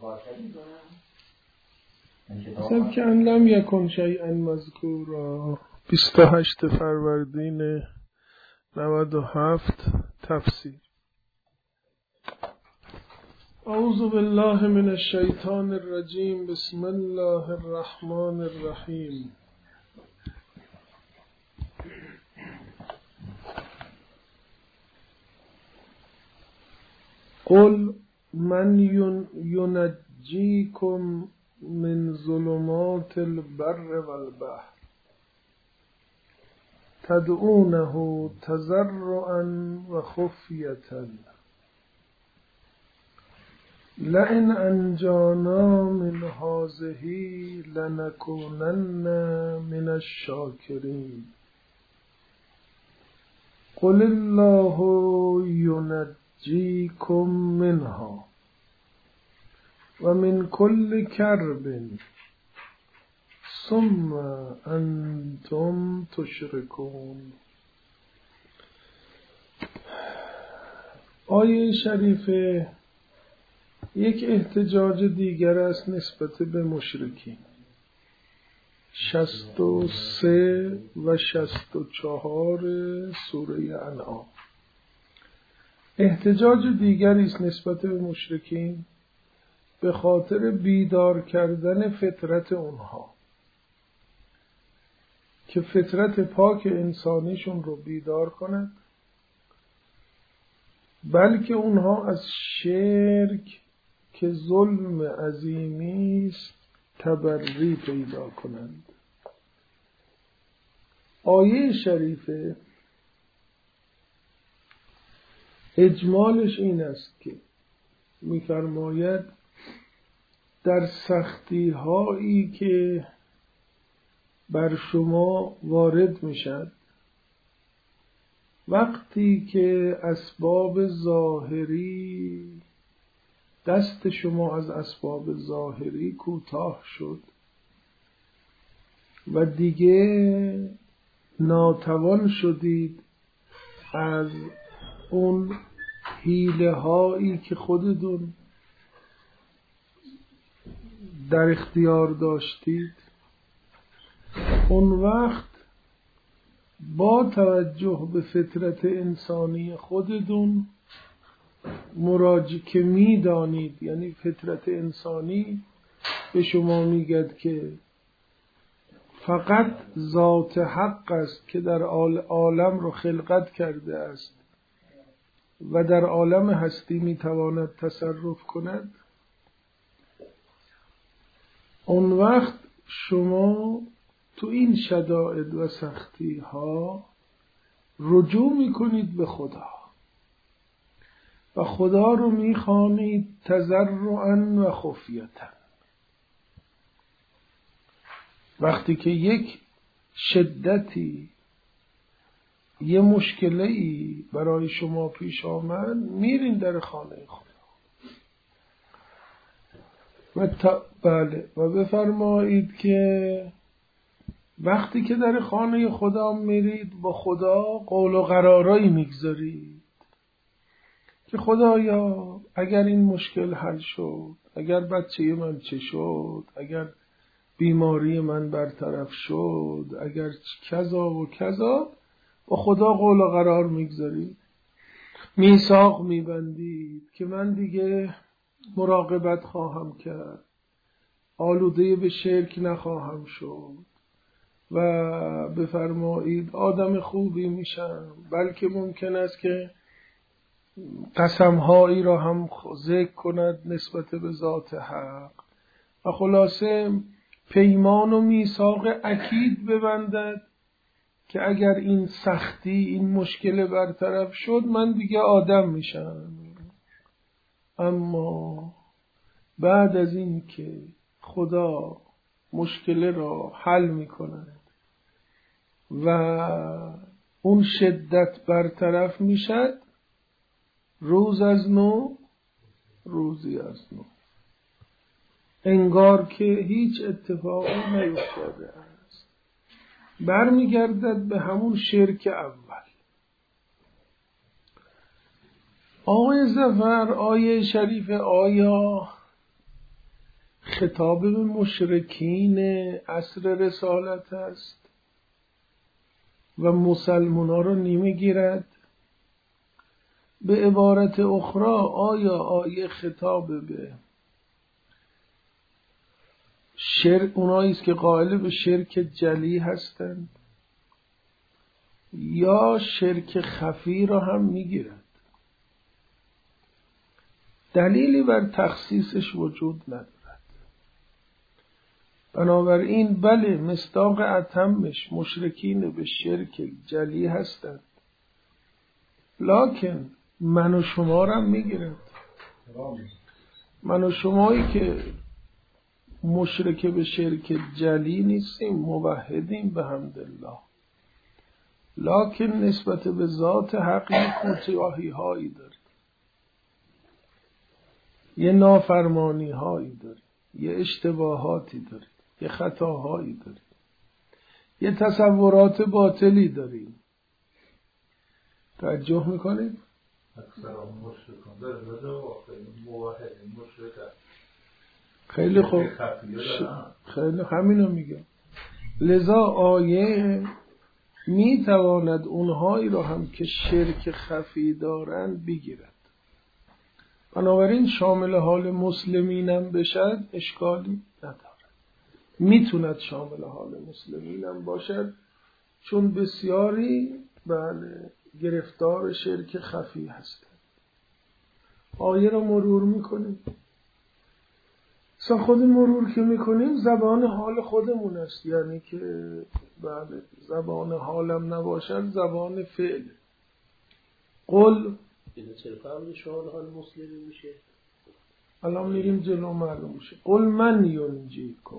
حسب که ان لم یکن شیئا مذکورا 28 فروردین 97 تفسیر. اعوذ بالله من الشیطان الرجیم. بسم الله الرحمن الرحیم. قل من ینجیکم من ظلمات البر والبحر تدعونه تضرعا و خفیة لئن انجانا من هذه لنکونن من الشاکرین. قل الله ینجیکم منها و من کل کرب ثم انتم تشرکون. آیه شریفه یک احتجاج دیگر است نسبت به مشرکین. 63 و 64 سوره انعام. احتجاج دیگری است نسبت به مشرکین به خاطر بیدار کردن فطرت اونها، که فطرت پاک انسانیشون رو بیدار کند، بلکه اونها از شرک که ظلم عظیمی است تبری پیدا کنند. آیه شریفه اجمالش این است که می‌فرماید در سختی هایی که بر شما وارد میشد، وقتی که اسباب ظاهری دست شما از اسباب ظاهری کوتاه شد و دیگه ناتوان شدید از اون حیله هایی که خودتون در اختیار داشتید، اون وقت با توجه به فطرت انسانی خودتون که میدانید، یعنی فطرت انسانی به شما میگد که فقط ذات حق است که در عالم رو خلقت کرده است و در عالم هستی میتواند تصرف کند. اون وقت شما تو این شدائد و سختی ها رجوع میکنید به خدا و خدا رو میخوانید تضرعا و خفیة. وقتی که یک شدتی، یه مشکلی برای شما پیش آمد، میرین در خانه خدا و بفرمایید که وقتی که در خانه خدا میرید با خدا قول و قرارایی میگذارید که خدایا اگر این مشکل حل شد، اگر بچه من چه شد، اگر بیماری من برطرف شد، اگر کذا و کذا، با خدا قول و قرار میگذارید، میثاق میبندید که من دیگه مراقبت خواهم کرد، آلوده به شرک نخواهم شد و بفرمایید آدم خوبی میشم، بلکه ممکن است که قسمهایی را هم ذکر کند نسبت به ذات حق و خلاصه پیمان و میثاق اکید ببندد که اگر این سختی، این مشکل برطرف شد، من دیگه آدم میشم. اما بعد از این که خدا مشکل را حل میکند و اون شدت برطرف میشد، روز از نو روزی از نو، انگار که هیچ اتفاقی نیفتاده است، برمیگردد به همون شرک اول. آقای ظفر آیه شریف آیا خطاب به مشرکین عصر رسالت است و مسلمونا رو نیمه گیرد. به عبارت اخرى آیا آیه خطاب به شرک اونایی است که قائل به شرک جلی هستند یا شرک خفی را هم میگیرد؟ دلیلی بر تخصیصش وجود ندارد. بنابراین بله، مصداق اتمش مشرکین به شرک جلی هستند، لکن من و شما را هم میگیرد. من و شمایی که مشرک به شرک جلی نیستیم، موحدیم به حمدالله، لکن نسبت به ذات حقی کوتاهی هایی داریم، یه نافرمانی هایی داریم، یه اشتباهاتی داریم، یه خطاهایی داریم، یه تصورات باطلی داریم. توجه میکنیم؟ خیلی خوب، خیلی همینو میگم. لذا آیه میتواند اونهایی رو هم که شرک خفی دارند بگیرد. بنابراین شامل حال مسلمینم بشد اشکالی ندارد. میتوند شامل حال مسلمینم باشد، چون بسیاری بله گرفتار شرک خفی هستند. آیه رو مرور میکنیم. خود مرور که میکنیم زبان حال خودمون است، یعنی که بله زبان حالم نباشد زبان فعل. قل اینه چرا فهمید شامل حال مسلمی میشه؟ الان میریم جلو معلوم میشه. قل من ینجیکم،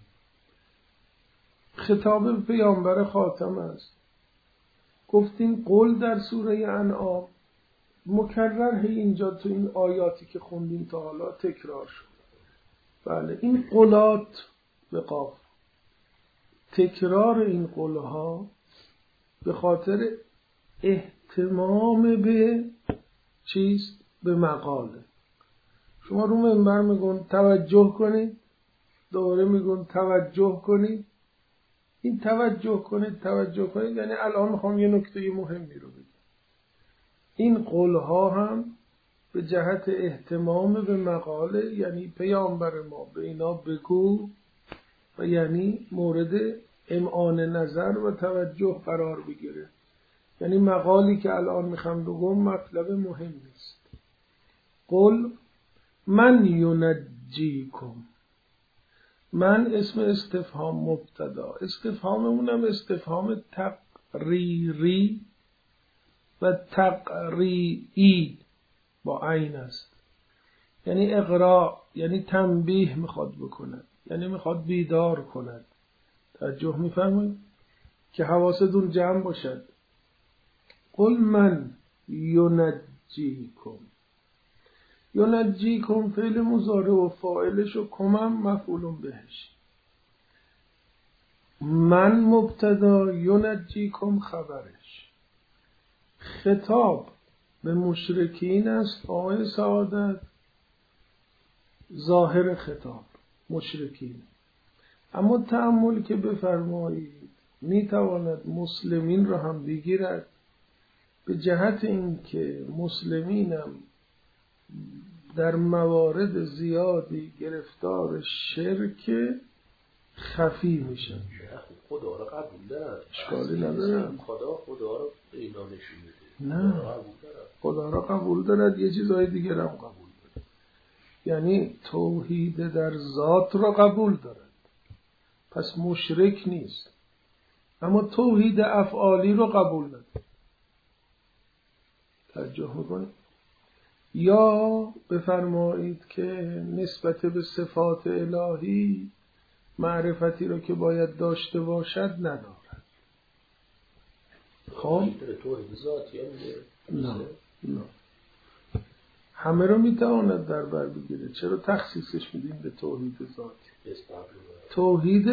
خطاب به پیامبر خاتم است. گفتیم قل در سوره انعام مکرر اینجا تو این آیاتی که خوندیم تا حالا تکرار شد. بله این قلات به قاف، تکرار این قلها به خاطر اهتمام به چیست؟ به مقاله. شما رو منبر میگن توجه کنید، دوباره میگن توجه کنید. این توجه کنید یعنی الان میخوام یه نکته مهمی رو بگم. این قولها هم به جهت اهتمام به مقاله، یعنی پیامبر ما به اینا بگو، و یعنی مورد امعان نظر و توجه قرار بگیره. یعنی مقالی که الان میخوام بگم مطلب مهم نیست. قل من ینجیکم، من اسم استفهام مبتدا، استفهاممونم استفهام تقریری و تقریعی با عین است. یعنی اقرا، یعنی تنبیه میخواد بکند، یعنی میخواد بیدار کند. توجه میفرمایید که حواستون جمع باشد. قل من ینجیکم، ینجیکم فعل مضارع و فاعلش و کمم مفعول بهش. من مبتدا، ینجیکم خبرش. خطاب به مشرکین است آقای سعادت، ظاهر خطاب مشرکین. اما تأمل که بفرمایید میتواند مسلمین را هم بگیرد، به جهت اینکه مسلمینم در موارد زیادی گرفتار شرک خفی میشن. خدا را قبول دارن، اشکالی نداره. خدا را اینا نشون میده. نه، خدا را قبول دارد، یه چیزهای دیگر هم قبول دارد. یعنی توحید در ذات را قبول دارد، پس مشرک نیست. اما توحید افعالی را قبول ندارد. توجه میکنید؟ یا بفرمایید که نسبت به صفات الهی معرفتی را که باید داشته باشد ندارد. خب توحید ذاتی نه همه رو میتواند در بر بگیره. چرا تخصیصش میدیم به توحید ذاتی؟ توحید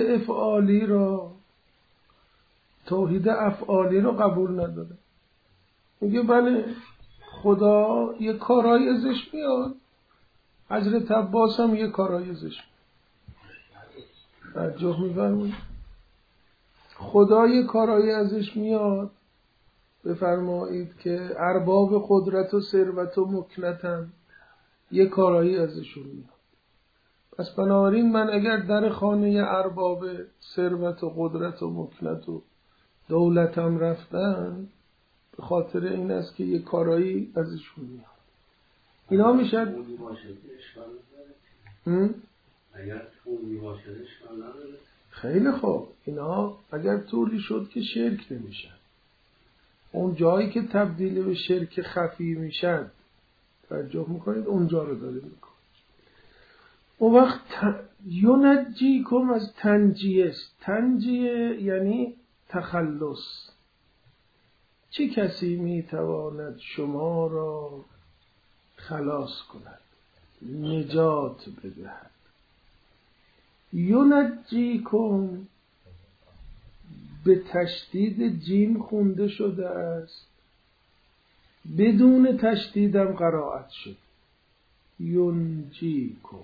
افعالی رو قبول نداره. میگه بله خدا یه کارایی ازش میاد، حضرت عباس هم یه کارایی ازش میاد. توجه می‌فرمایید. خدا یه کارایی ازش میاد، بفرمایید که ارباب قدرت و ثروت و مکنتن، یه کارایی ازشون میاد. پس بنابراین من اگر در خانه ارباب ثروت و قدرت و مکنت و دولتم رفتن، به خاطر این است که یه کارایی ازشون میاد. اینا میشد اگر طولی باشد اشکال نداره. خیلی خوب. اینا اگر طولی شد که شرک نمیشن. اون جایی که تبدیل به شرک خفی میشن، توجه میکنید، اونجا رو داره میکنه. اون وقت ینجیکم از تنجیه است. تنجیه یعنی تخلص. چه کسی میتواند شما را خلاص کند، نجات بدهد؟ ینجیکم به تشدید جیم خونده شده است، بدون تشدیدم قرائت شد. ینجیکم،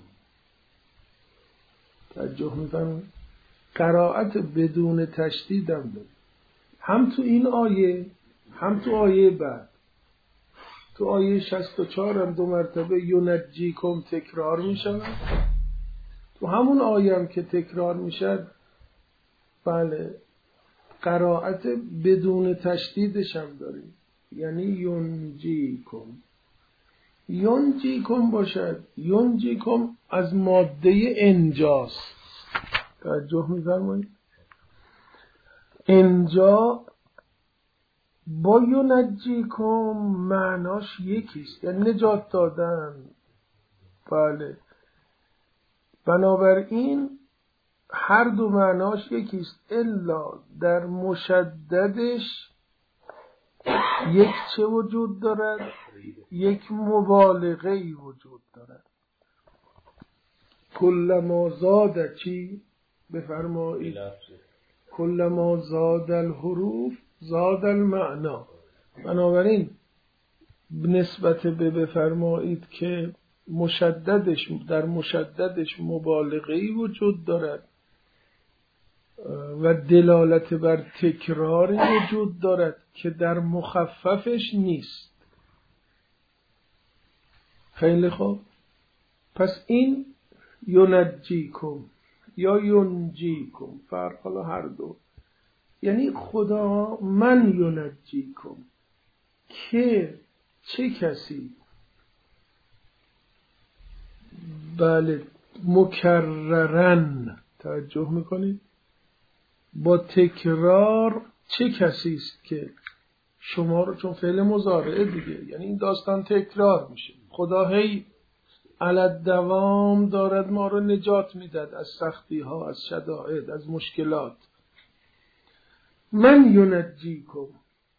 توجه می‌فرمایید، قرائت بدون تشدیدم داره، هم تو این آیه هم تو آیه بعد. تو آیه 64 هم 2 مرتبه ینجیکم تکرار می‌شود، تو همون آیه هم که تکرار میشد، بله، قرائت بدون تشدیدش هم داریم، یعنی ینجیکم. ینجیکم باشد. ینجیکم از ماده انجاست. توجه می‌فرمایید. انجا با ینجیکم معناش یکیست، یعنی نجات دادن. بله، بنابراین هر دو معناش یکیست، الا در مشددش یک چه وجود دارد؟ یک مبالغه‌ای وجود دارد. کلما زاد چی؟ بفرمایید. کلما زاد الحروف زاد المعنا. بنابراین نسبت به بفرمایید که مشددش، در مشددش مبالغه‌ای وجود دارد و دلالت بر تکراری وجود دارد که در مخففش نیست. خیلی خوب. پس این ینجیکم یا ینجیکم، فرق حالا هر دو، یعنی خدا من ینجیکم، که چه کسی، بله، مکررن، توجه میکنید، با تکرار، چه کسی است که شما رو، چون فعل مضارعه دیگه، یعنی این داستان تکرار میشه، خدا هی علت دوام دارد ما رو نجات میداد از سختی ها، از شدائد، از مشکلات. من ینجیکم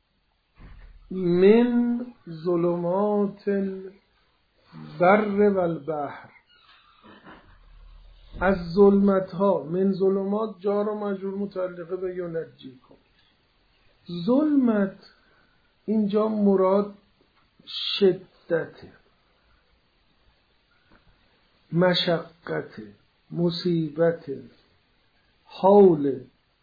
من ظلمات البر و البحر، از ظلمت ها. من ظلمات جار و مجرور متعلقه به ینجیکم. ظلمت اینجا مراد شدت، مشقت، مصیبت، حول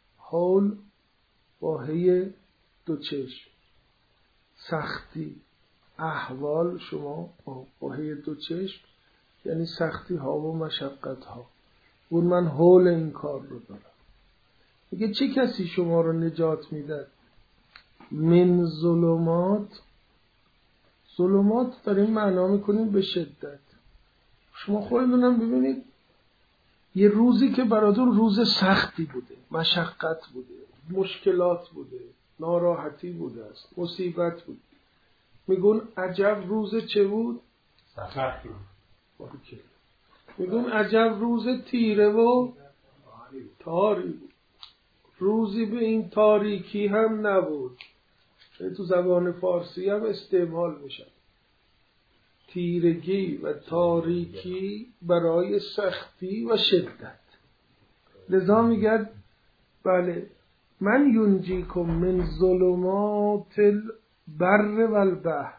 واهی دو چشم، سختی، احوال شما واهی دو چشم، یعنی سختی ها و مشقت ها. اون من حول این کار رو دارم. میگه چه کسی شما رو نجات میده؟ من ظلمات. ظلمات داریم معنا میکنیم به شدت. شما خودتونم ببینید، یه روزی که براتون روز سختی بوده، مشقت بوده، مشکلات بوده، ناراحتی بوده است، مصیبت بود، میگون عجب روز چه بود؟ سختی. میگون عجب روز تیره و تاری بود. روزی به این تاریکی هم نبود. تو زبان فارسی هم استعمال میشه. تیرگی و تاریکی برای سختی و شدت. لذا میگه بله، من ینجیکم من ظلمات البر و البحر.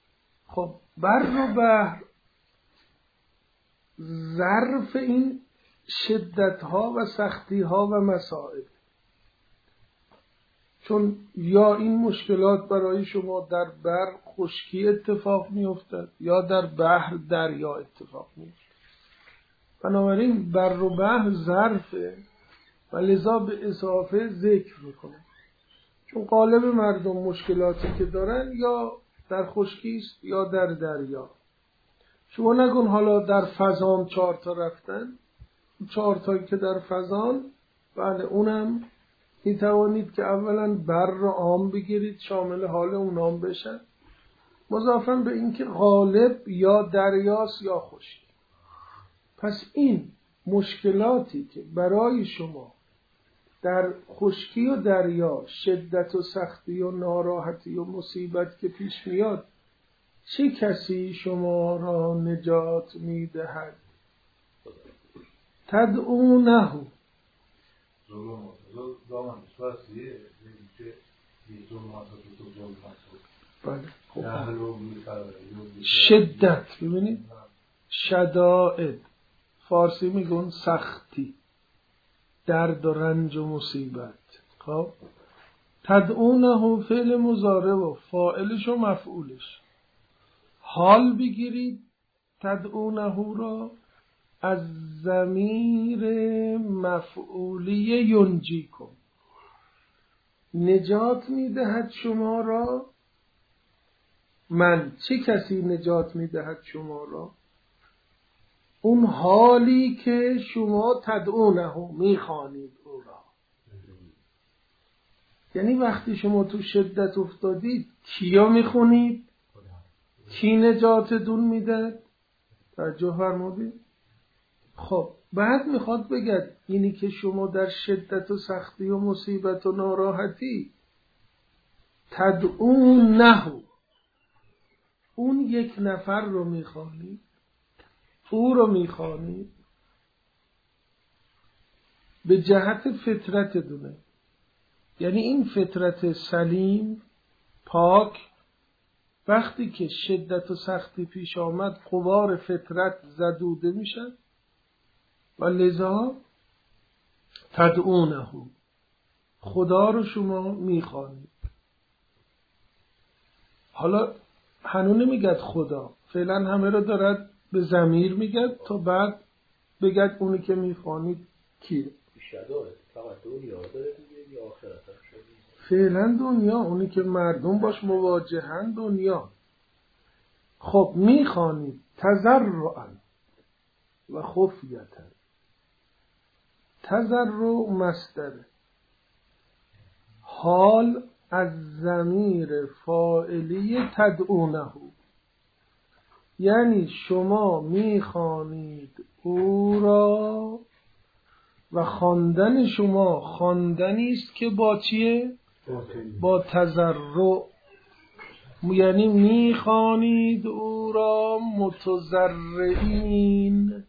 خب بر و بحر ظرف این شدت ها و سختی ها و مسائل. چون یا این مشکلات برای شما در بر خشکی اتفاق می افتد یا در بحر دریا اتفاق می افتد. بنابراین بر و بحر ظرفه و لذا به اضافه ذکر می کنه. چون غالب مردم مشکلاتی که دارن یا در خشکی است یا در دریا. شما نگون حالا در فضان 4 تا رفتن، 4 تایی که در فضان، بله اونم می توانید که اولا بر را عام بگیرید شامل حال اونام بشن، مضافاً به اینکه غالب یا دریاست یا خشکی. پس این مشکلاتی که برای شما در خشکی و دریا شدت و سختی و ناراحتی و مصیبت که پیش میاد، چه کسی شما را نجات میدهد؟ تدعونه. بله. شدت، ببینید شدائد فارسی میگن سختی، درد و رنج و مصیبت. خب تدعونه فعل مضارع و فاعلش و مفعولش. حال بگیرید تدعونه را از ضمیر مفعولی ینجی کن، نجات میدهد شما را. من چه کسی نجات میدهد شما را؟ اون حالی که شما تدعونه میخوانید او را. یعنی وقتی شما تو شدت افتادید کیا میخونید؟ کی نجاتتون میدهد؟ توجه فرمودید؟ خب بعد میخواد بگد اینی که شما در شدت و سختی و مصیبت و ناراحتی تدعونه، اون یک نفر رو میخوانید، او رو میخوانید به جهت فطرت دونه. یعنی این فطرت سلیم پاک وقتی که شدت و سختی پیش آمد غبار فطرت زدوده میشن و لذا تدعونه، خدا رو شما میخوانید. حالا هنوز نمیگد خدا، فعلا همه رو دارد به ضمیر میگد تا بعد بگد اونی که میخوانید کیه. فقط دنیا داره دیگه یا آخرت هم شده؟ فعلا دنیا، اونی که مردم باش مواجهن دنیا. خب میخوانید تضرعا و خفیتا. تضرع مصدر، حال از ضمیر فاعلی تدعونه، یعنی شما میخوانید او را و خواندن شما خواندنی است که با چیه؟ با تضرع. یعنی میخوانید او را متضرعین.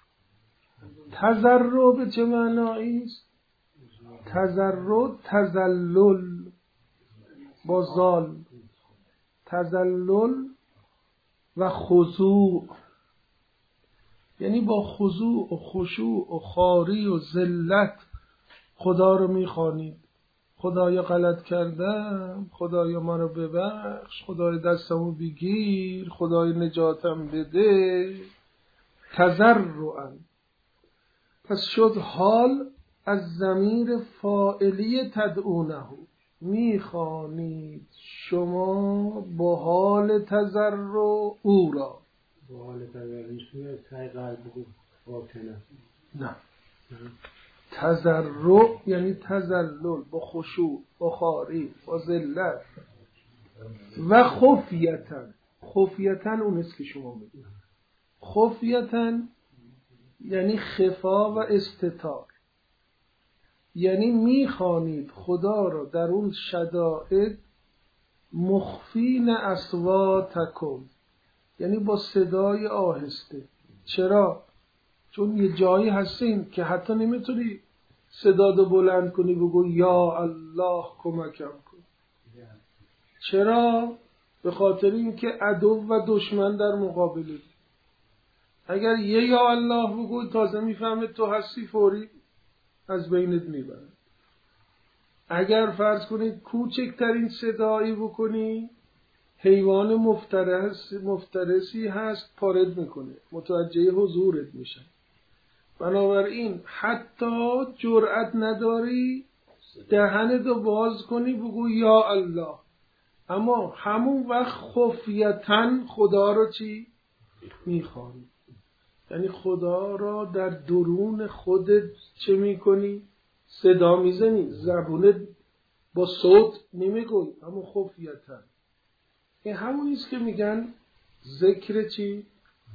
تضرع به چه معنایی است؟ تضرع تذلل با زال، تذلل و خضوع، یعنی با خضوع و خشوع و خواری و ذلت خدا رو میخوانید. خدایا غلط کردم، خدایا ما رو ببخش، خدای دستمو بگیر، خدای نجاتم بده. تضرعا. پس شد حال از ضمیر فاعلی تدعونه، میخوانید شما با حال تضرع او را. با حال تضرع میشه سعی قلب باطنه. نه، تضرع یعنی تذلل با خشوع، با خواری، با ذلت. و خفیتا، خفیتا اون است که شما میگید. خفیتا یعنی خفا و استتار، یعنی میخوانید خدا را در اون شدائد مخفین اصواتکم، یعنی با صدای آهسته. چرا؟ چون یه جایی هستین که حتی نمیتونی صداتو بلند کنی بگو یا الله کمکم کن. چرا؟ به خاطر اینکه عدو و دشمن در مقابلی. اگر یه یا الله بگوی تازه میفهمه تو هستی، فوری از بینت میبرد. اگر فرض کنید کوچکترین صدایی بکنی، حیوان مفترسی هست پارد میکنه، متوجه حضورت میشه. بنابراین حتی جرأت نداری دهنتو باز کنی بگو یا الله، اما همون وقت خفیتاً خدا رو چی؟ میخوانی. یعنی خدا را در درون خودت چه میکنی؟ صدا میزنی، زبونت با صوت نمیگوی، اما خفیتاً. این همونیست که میگن ذکر چی؟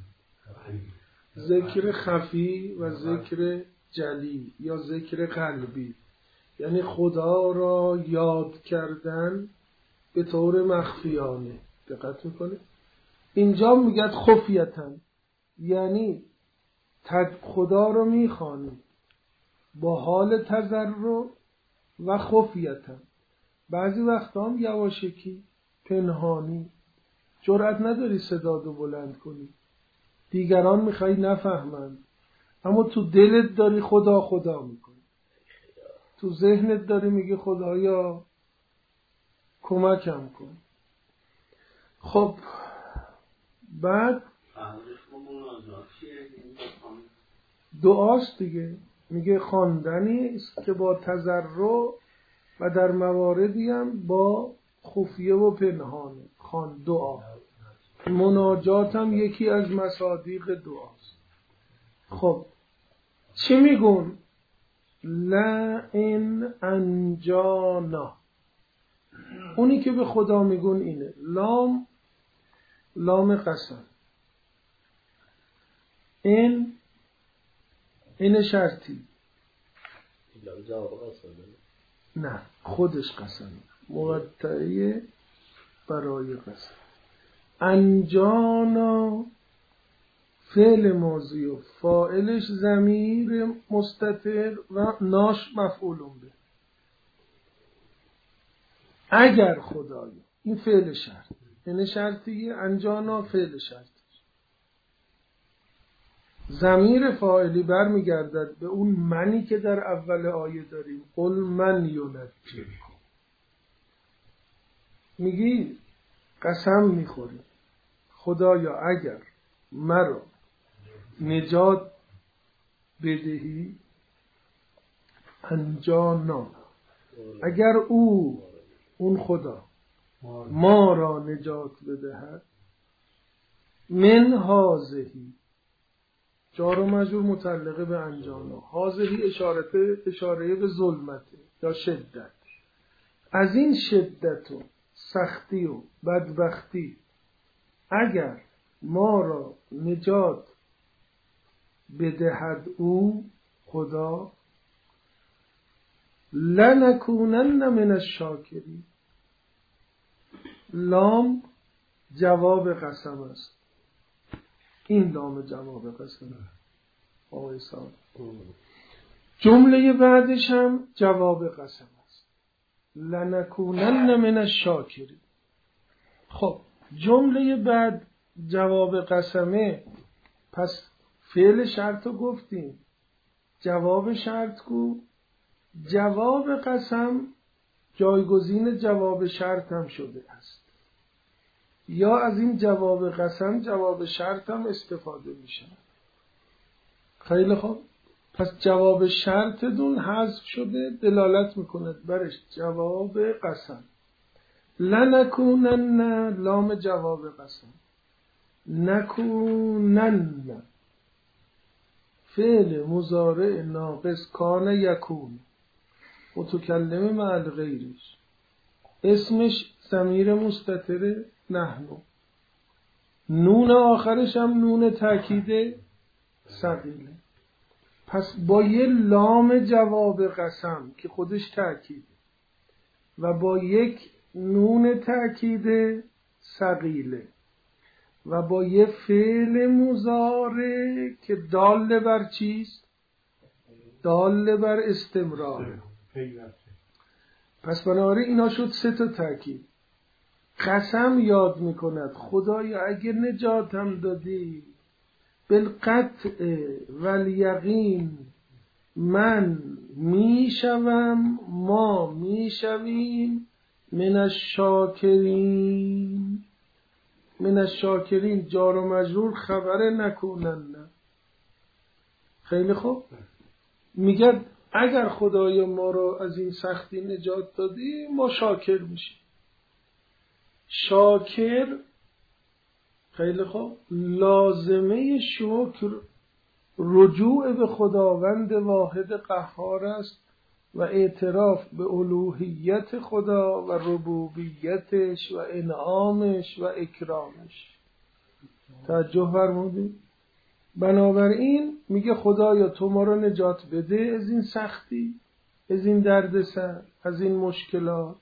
ذکر خفی و ذکر جلی یا ذکر قلبی. یعنی خدا را یاد کردن به طور مخفیانه. دقت میکنه؟ اینجا میگه خفیتاً، یعنی خدا رو میخوانی با حال تضرع و خفیتاً. بعضی وقتا هم یواشکی، پنهانی، جرأت نداری صداتو بلند کنی، دیگران میخوای نفهمند، اما تو دلت داری خدا خدا میکنی، تو ذهنت داری میگه خدایا کمکم کن. خب بعد دعاست دیگه، میگه خواندنی است که با تضرع و در مواردی هم با خفیه و پنهانه. دعا، مناجات هم یکی از مصادیق دعاست. خب چی میگون؟ لئن انجانا، اونی که به خدا میگون اینه. لام قسم، این شرطی، نه خودش قسم، موطئه برای قسم. انجانا فعل ماضی و فاعلش ضمیر مستتر و ناش مفعولون به. اگر خدایا، این فعل شرط، این شرطیه، انجانا فعل شرط. ضمیر فاعلی برمیگردد به اون منی که در اول آیه داریم. قل من ینجیکم، میگی قسم میخوری خدایا اگر مرا نجات بدهی، انجانا، اگر اون خدا ما را نجات بدهد، من هازهی، جار و مجرور متعلقه به انجانا، هازهی اشاره به ظلمته یا شدت. از این شدت و سختی و بدبختی اگر ما را نجات بدهد او خدا، لنکونن من الشاکرین. لام جواب قسم است. این لام جواب قسم آقای صاحب. جمله بعدش هم جواب قسم است. لنکونن من الشاکرین. خب جمله بعد جواب قسمه، پس فعل شرط رو گفتیم، جواب شرط کو، جواب قسم جایگزین جواب شرط هم شده است، یا از این جواب قسم جواب شرط هم استفاده میشه. خیلی خوب، پس جواب شرط دون حذف شده، دلالت میکنه برش جواب قسم. لنکونن لام جواب قسم، نکونن فعل مضارع ناقص کان یکون، متکلم مع غیرش، اسمش ضمیر مستتر نحنو، نون آخرش هم نون تأکید ثقیله. پس با یه لام جواب قسم که خودش تأکید و با یک نون تأکید ثقیله و با یه فعل مضارع که دال بر چیست؟ دال بر استمرار. پس بنابراین اینا شد 3 تا تأکید. قسم یاد میکند خدایا اگر نجاتم دادی بالقطع والیقین من میشوم، ما میشویم من الشاکرین. من الشاکرین جار و مجرور خبر نکنن. خیلی خوب، میگه اگر خدای ما رو از این سختی نجات دادی ما شاکر میشیم. شاکر خیلی خوب، لازمه شکر رجوع به خداوند واحد قهار است و اعتراف به الوهیت خدا و ربوبیتش و انعامش و اکرامش. توجه فرمودید؟ بنابراین میگه خدایا تو ما رو نجات بده از این سختی، از این دردسر، از این مشکلات.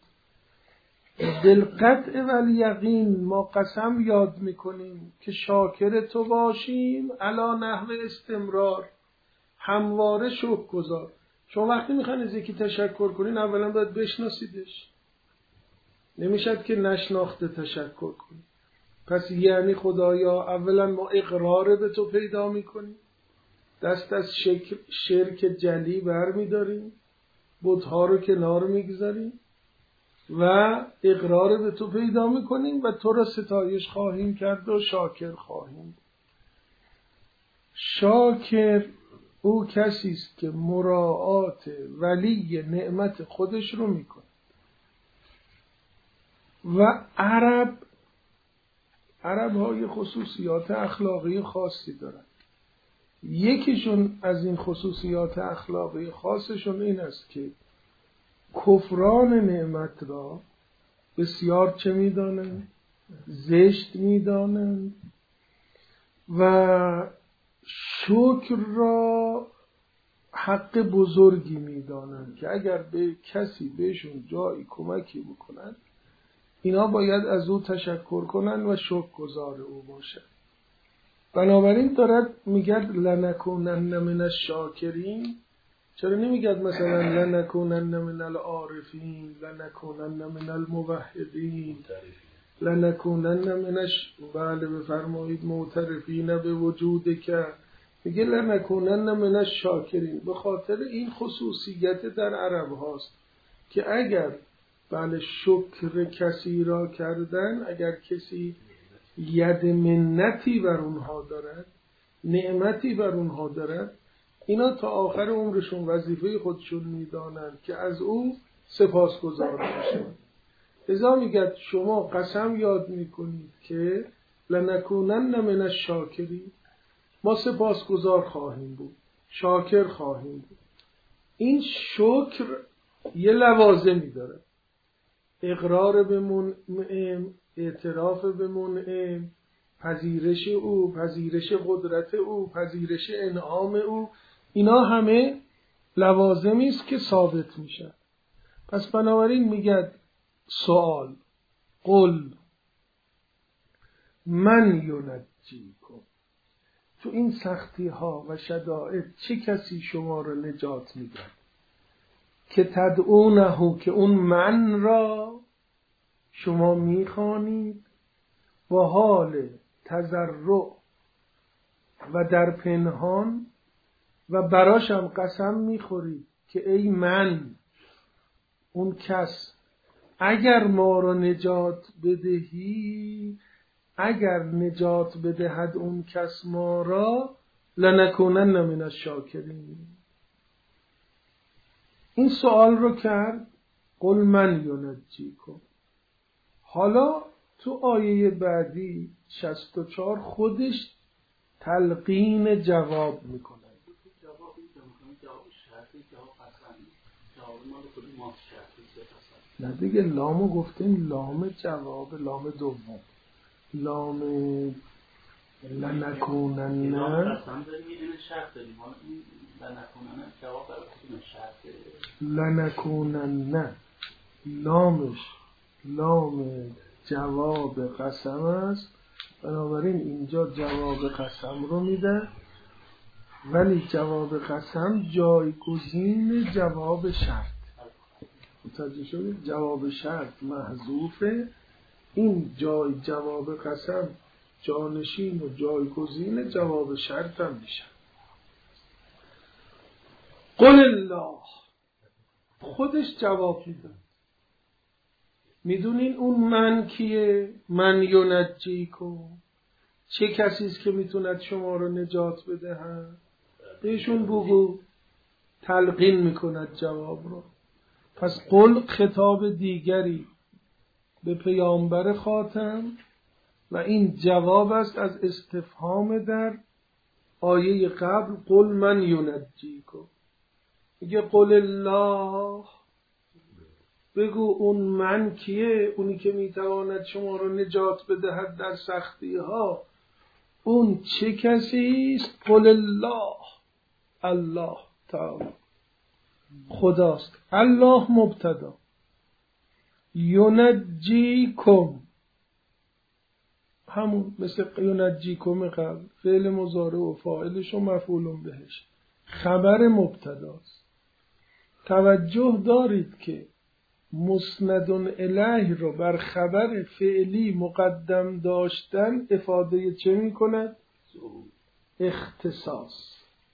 بالقطع والیقین ما قسم یاد میکنیم که شاکر تو باشیم، علی نحو استمرار، همواره شکرگزار. شما وقتی میخواین از یکی تشکر کنین اولا باید بشناسیدش، نمیشد که نشناخته تشکر کنید. پس یعنی خدایا اولا ما اقرار به تو پیدا میکنیم، دست از شرک جلی بر میداریم، بت‌ها رو کنار میگذاریم و اقرار به تو پیدا میکنیم و تو را ستایش خواهیم کرد و شاکر خواهیم. شاکر او کسی است که مراعات ولی نعمت خودش رو میکنه. و عرب های خصوصیات اخلاقی خاصی دارن. یکیشون از این خصوصیات اخلاقی خاصشون این است که کفران نعمت را بسیار چه میدانند؟ زشت میدانند و شکر را حق بزرگی میدانند که اگر به کسی بهشون جایی کمکی بکنند اینا باید از او تشکر کنند و شکرگزار او باشند. بنابراین دارد میگد لنکونن من الشاکرین. چرا نمیگد مثلا لنکونن من العارفین، لنکونن من الموحدین، لنکونن من بله بفرمایید معترفین به وجود که، میگه لنکونن من الشاکرین. به خاطر این خصوصیت در عرب هاست که اگر بله شکر کسی را کردن، اگر کسی ید منتی بر اونها دارد، نعمتی بر اونها دارد، اینا تا آخر عمرشون وظیفه خودشون میدانند که از او سپاسگزار باشند. لذا میگه شما قسم یاد میکنید که لنکونن من الشاکرین، ما سپاسگزار خواهیم بود، شاکر خواهیم بود. این شکر یه لوازمی داره: اقرار به منعم، اعتراف به منعم، پذیرش او، پذیرش قدرت او، پذیرش انعام او. اینا همه لوازمی است که ثابت میشن. پس بنابراین میگه سوال قل من ینجیکم، تو این سختی ها و شدائد چه کسی شما را نجات میده؟ که تدعونه، که اون من را شما میخوانید، با حال تضرع و در پنهان و براشم قسم میخورید که ای من، اون کس، اگر ما را نجات بدهی، اگر نجات بدهد اون کس ما را، لنکونن من الشاکرین. این سوال رو کرد قل من ینجیکم. حالا تو آیه بعدی 64 خودش تلقین جواب میکنه. نه دیگه، لامو گفتیم لام جواب، لام دوم، لام لنکونن. لنکونن لامش لام جواب قسم است، بنابراین اینجا جواب قسم رو میده، ولی جواب قسم جایگزین جواب شرط. متوجه شدید؟ جواب شرط محذوفه، این جای جواب قسم جانشین و جایگزین جواب شرط هم میشن. قل الله خودش جواب میدن. میدونین اون من کیه؟ من ینجیکم، چه کسی است که میتوند شما رو نجات بدهد؟ بهشون بگو. تلقین میکند جواب رو. پس قل خطاب دیگری به پیامبر خاتم و این جواب است از استفهام در آیه قبل. قل من ینجیکم، میگه قل الله، بگو اون من کیه؟ اونی که میتواند شما رو نجات بدهد در سختی ها، اون چه کسی است؟ قل الله، الله تعالی خداست. الله مبتدا، ینجیکم همون مثل ینجیکم قبل، فعل مضارع و فاعلش و مفعول بهش، خبر مبتداست. توجه دارید که مسند الیه رو بر خبر فعلی مقدم داشتن افاده چه می کند؟ اختصاص.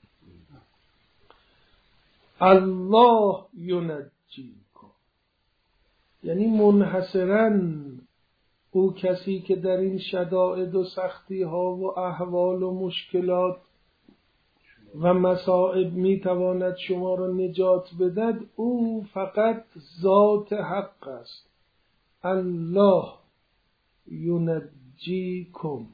الله ینجیکم یعنی منحصراً او کسی که در این شدائد و سختی ها و احوال و مشکلات و مصائب میتواند شما را نجات بدهد، او فقط ذات حق است. الله ینجیکم،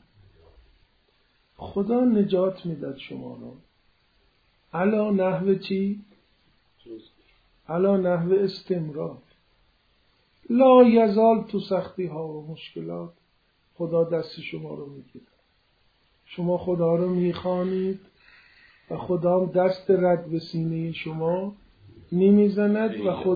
خدا نجات میدهد شما را. علا نحو چی؟ علا نحو استمرار. لا یزال تو سختی ها و مشکلات خدا دست شما رو میگیره. شما خدا رو میخوانید و خدا دست رد به سینه شما نمیزند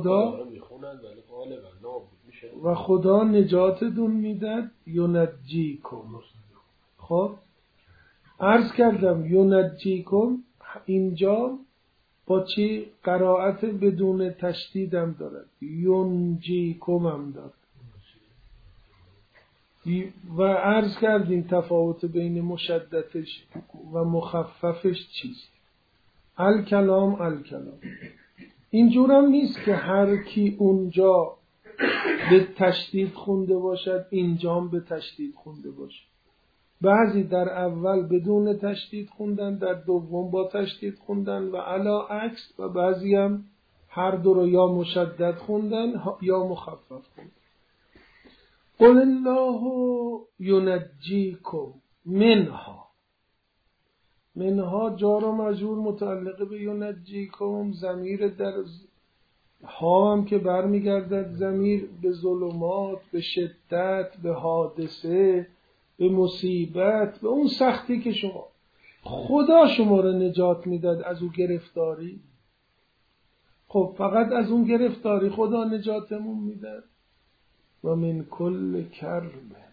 و خدا نجاتتون میدهد. ینجیکم. خب عرض کردم ینجیکم اینجا با چی قرائت بدون تشدید هم دارد، ینجیکم هم دارد. و عرض کردیم تفاوت بین مشددش و مخففش چیست. الکلام الکلام اینجور هم نیست که هر کی اونجا به تشدید خونده باشد اینجا هم به تشدید خونده باشد. بعضی در اول بدون تشدید خوندن، در دوم با تشدید خوندن و علا عکس، و بعضی هم هر دو رو یا مشدد خوندن یا مخفف خوندن. قل الله ینجیکم منها. منها جار و مجرور متعلق به ینجیکم، ضمیر در ها هم که برمیگردد ضمیر به ظلمات، به شدت، به حادثه، به مصیبت، به اون سختی که شما خدا شما رو نجات میداد از اون گرفتاری. خب فقط از اون گرفتاری خدا نجاتمون میداد. و من کل کرب،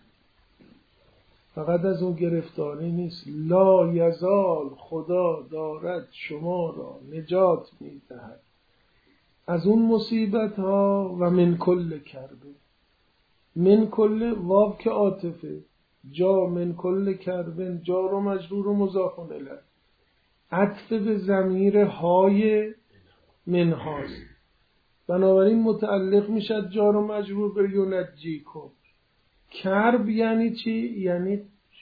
فقط از اون گرفتاری نیست. لا یزال خدا دارد شما را نجات میدهد از اون مصیبت ها. و من کل کرب، من کل واو که عاطفه، جا من کل کرب جار و مجرور و مضاف الیه، عطف به ضمیر های منهاست، بنابراین متعلق میشد جار و مجرور به ینجیکم. کرب یعنی چی؟ یعنی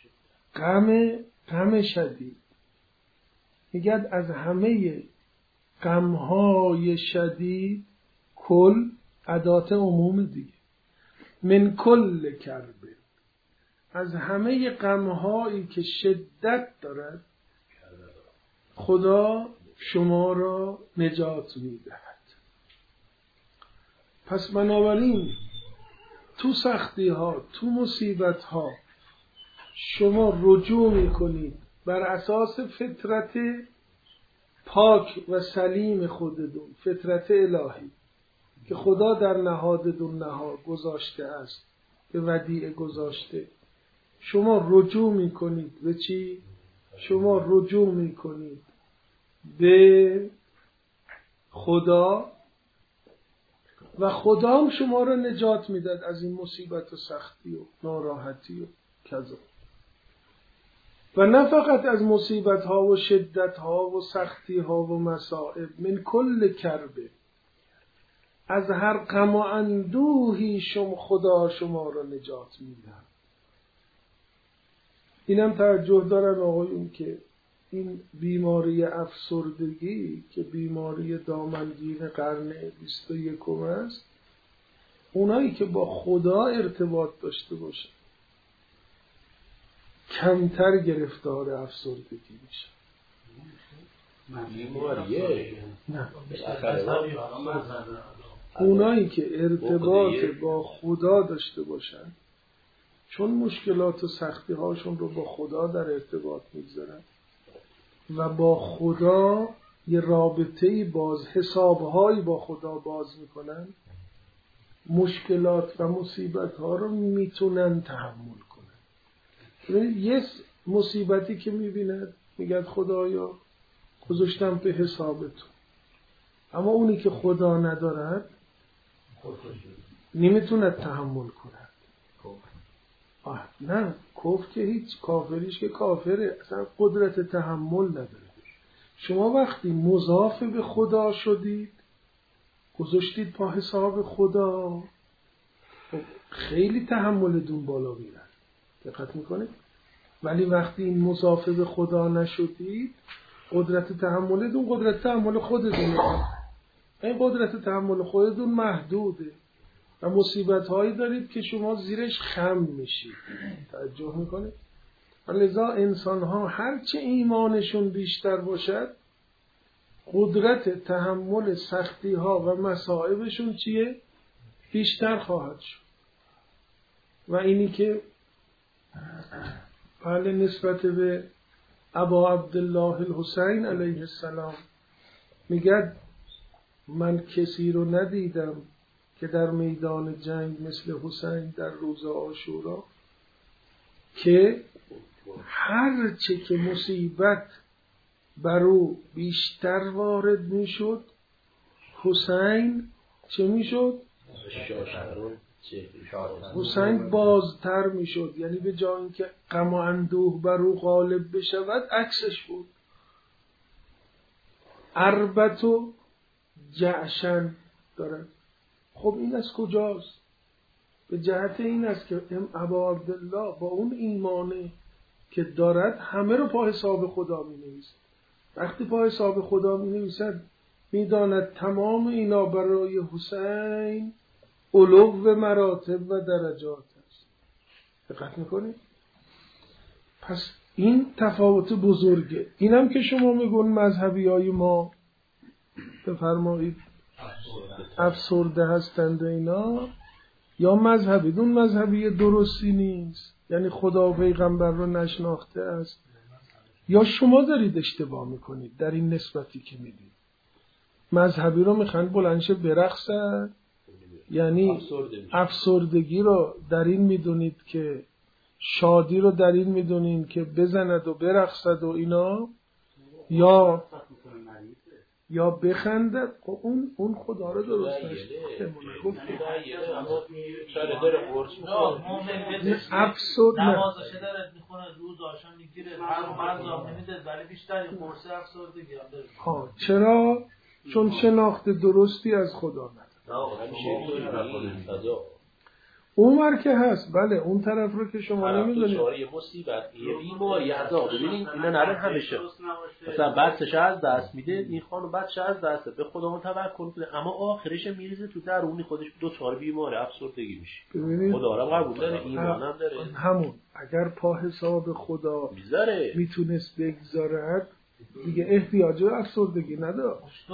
غم شدید. میگد از همه غمهای شدید، کل ادات عموم دیگه، من کل کرب، از همه غمهایی که شدت دارد خدا شما را نجات میدهد. پس بنابراین تو سختی ها، تو مصیبت ها شما رجوع میکنید بر اساس فطرت پاک و سلیم خودتون، فطرت الهی که خدا در نهادتون گذاشته است، به ودیعه گذاشته. شما رجوع میکنید به چی؟ شما رجوع میکنید به خدا و خدا هم شما را نجات میداد از این مصیبت و سختی و ناراحتی و کذا. و نه فقط از مصیبت ها و شدت ها و سختی ها و مصائب، من کل کربه، از هر غم و اندوهی خدا شما را نجات می‌دهد. اینم توجه دارن آقایون که این بیماری افسردگی که بیماری دامنگیر قرن 21 است، اونایی که با خدا ارتباط داشته باشن کمتر گرفتار افسردگی میشن. نه، اونایی که ارتباط با خدا داشته باشن چون مشکلات و سختی هاشون رو با خدا در ارتباط میگذارن و با خدا یه رابطه‌ای باز، حسابهایی با خدا باز میکنن، مشکلات و مصیبت ها رو میتونن تحمل کنن. یه مصیبتی که میبیند میگه خدایا گذاشتم به حساب تو، اما اونی که خدا ندارد نمیتونه تحمل کند. نه، کفر که هیچ، کافریش که کافره، اصلا قدرت تحمل نداره. شما وقتی مضاف به خدا شدید، گذاشتید پا حساب خدا، خیلی تحملتون بالا میره. دقت میکنید؟ ولی وقتی این مضاف به خدا نشدید، قدرت تحملتون قدرت تحمل خودتونه. این قدرت تحمل خودتون محدوده و مصیبت هایی دارید که شما زیرش خم میشید. توجه میکنید؟ لذا انسان ها هرچه ایمانشون بیشتر باشد، قدرت تحمل سختی ها و مصائبشون چیه؟ بیشتر خواهد شد. و اینی که بله نسبت به ابا عبدالله الحسین علیه السلام میگه من کسی رو ندیدم که در میدان جنگ مثل حسین در روز عاشورا که هر چه که مصیبت بر او بیشتر وارد میشد، حسین چه میشد؟ حسین بازتر میشد. یعنی به جای اینکه غم و اندوه بر او غالب بشود، عکسش بود. اربط و جعشن دارد. خب این از کجاست؟ به جهت این است که ابا عبدالله با اون ایمانه که دارد همه رو پا حساب خدا می نویسد. وقتی پا حساب خدا می نویسد می داند تمام اینا برای حسین علو مراتب و درجات است. دقت میکنید؟ پس این تفاوت بزرگه. اینم که شما میگون مذهبی های ما بفرمایید افسرده هستند اینا، یا مذهبی دون مذهبی درستی نیست، یعنی خدا و پیغمبر رو نشناخته است، یا شما دارید اشتباه میکنید در این نسبتی که میدید. مذهبی رو میخوان بلندشه برقصن، یعنی افسردگی رو در این میدونید که شادی رو در این میدونید که بزند و برقصد و اینا، یا بخندد. اون خدا رو درست نشده. افسرد نمازشه داره میخونه، روز آشان میگیره، هر نمیده، ولی بیشتر این قرصه افسردگی هم داره. چرا؟ چون شناخت درستی از خدا نداره. اونور که هست، بله اون طرف رو که شما نمیدونید. یه مصیبت، یه بیماری عذاب. ببینید اینا نره همیشه. مثلا بچه‌ش از دست میده، این خانم بچه‌ش از دست به خدا توکل کنه، اما آخرش میریزه تو درونی خودش دوچار بیماری افسردگی میشه. خدا را قبول داره، ایمانم داره. همون اگر پا حساب خدا میتونست بگذارد دیگه احتیاج به افسردگی نداشت.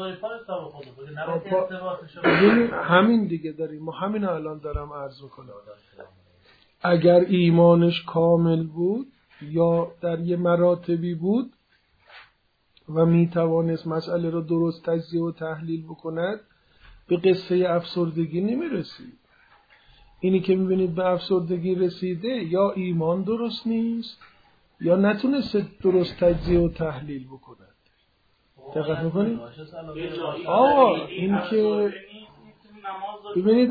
همین دیگه داریم. ما همین الان دارم عرض میکنم. اگر ایمانش کامل بود یا در یه مراتبی بود و میتوانست مسئله رو درست تجزیه و تحلیل بکند، به قصه افسردگی نمیرسید. اینی که میبینید به افسردگی رسیده، یا ایمان درست نیست یا نتونست درست تجزیه و تحلیل بکند. دقت میکنید؟ این که ببینید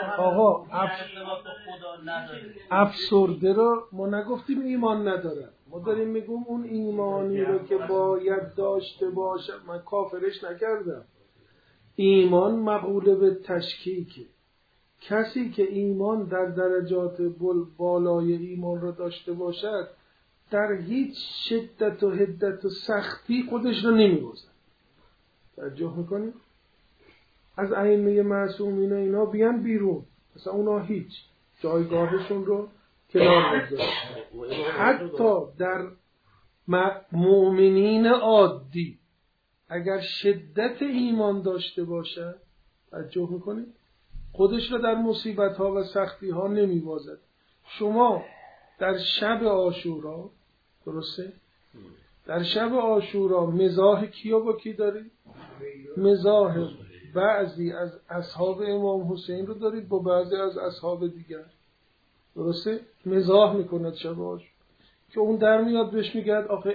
افسرده رو ما نگفتیم ایمان نداره، ما داریم میگم اون ایمانی رو که باید داشته باشه. من کافرش نکردم. ایمان مقوله به تشکیکه. کسی که ایمان در درجات بالای ایمان رو داشته باشد در هیچ شدت و حدت و سختی خودش رو نمی‌گذاره. توجه میکنید؟ از ائمه معصومین اینا بیان بیرون، مثلا اونا هیچ جایگاهشون رو کنار بگذارن. حتی در مؤمنین عادی اگر شدت ایمان داشته باشه، توجه میکنید؟ خودش رو در مصیبت ها و سختی ها نمی‌بازد. شما در شب عاشورا، درسته؟ در شب عاشورا مزاح کیا با کی دارید؟ مزاح بعضی از اصحاب امام حسین رو دارید با بعضی از اصحاب دیگر، درسته؟ مزاح میکند شب عاشورا که اون در میاد بهش میگه آخه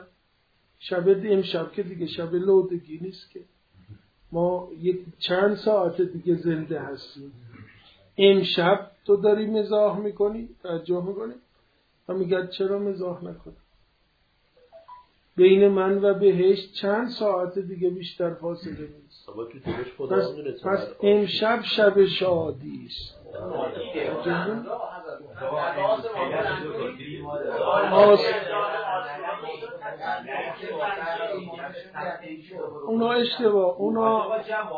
امشب که دیگه شب لودگی نیست که ما یک چند ساعت دیگه زنده هستیم. امشب تو داری مزاح میکنی؟ توجه میکنی؟ و میگه چرا مزاح نکنی؟ بین من و بهشت چند ساعت دیگه بیشتر فاصله نیست. پس امشب شب شادی است. اونا اشتباه، اونا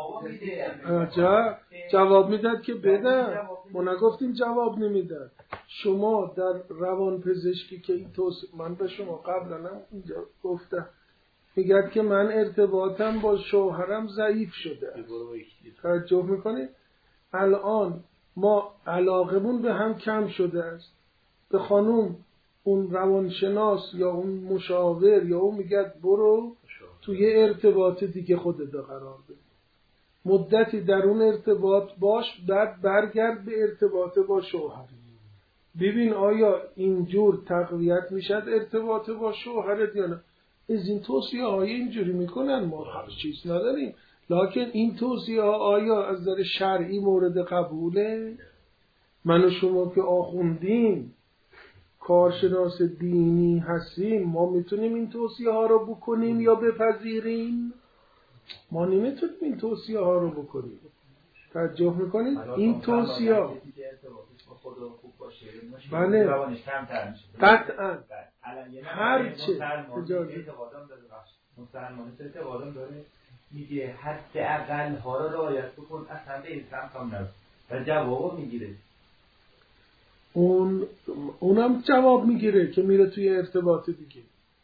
جواب میداد که بده، ما نگفتیم جواب نمیداد. شما در روان پزشکی که این من به شما قبلا هم اینجا گفتم، میگد که من ارتباطم با شوهرم ضعیف شده. توجه میکنید؟ الان ما علاقمون به هم کم شده است. به خانوم اون روانشناس یا اون مشاور یا اون میگد برو توی ارتباط دیگه خودت قرار بده، مدتی در اون ارتباط باش، بعد برگرد به ارتباط با شوهر، ببین آیا اینجور تقویت میشد ارتباط با شوهرت یا نه. از این توصیه های اینجوری میکنن، ما هر چیز نداریم، لکن این توصیه ها آیا از نظر شرعی مورد قبوله؟ من و شما که آخوندیم، کارشناس دینی هستیم، ما میتونیم این توصیه ها رو بکنیم یا بپذیریم؟ ما نمیتونیم این توصیه ها رو بکنیم. توجه میکنید؟ این توصیه ها بله قطعا هرچه مسلمانی سر اعتقادم داره میگه حداقل ها رو رعایت بکن اصلا به این سمت هم نرو و جواب میگیره. اونم جواب میگیره که میره توی ارتباط دیگه.